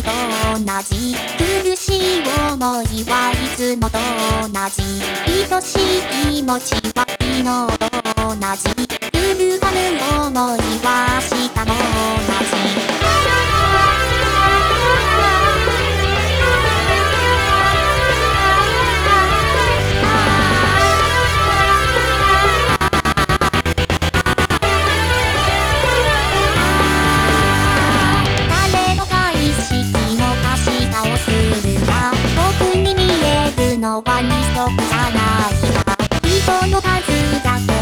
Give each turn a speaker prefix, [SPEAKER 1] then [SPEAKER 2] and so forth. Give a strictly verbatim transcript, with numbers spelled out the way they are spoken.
[SPEAKER 1] と同じ。苦しい思いはいつもと同じ。愛しい気持ちは昨日と同じ。揺るがぬ想いは明日も同じ。僕に見えるのは二足じゃないか。人の数だけ